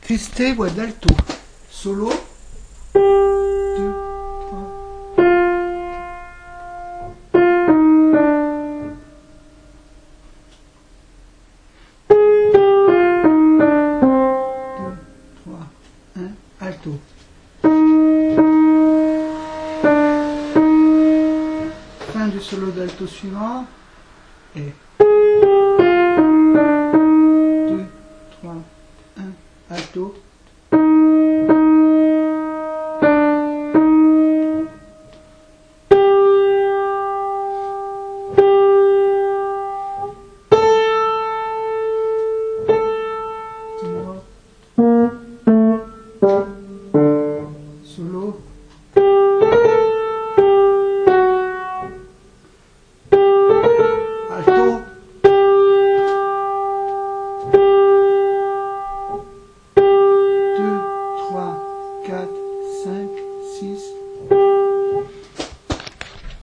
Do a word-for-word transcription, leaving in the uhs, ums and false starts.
Triste, voix d'alto. Solo. deux, trois. deux, trois, un, alto. Fin du solo d'alto suivant. Et deux, trois, un, alto. Solo. Alto. deux, trois, quatre, cinq, six.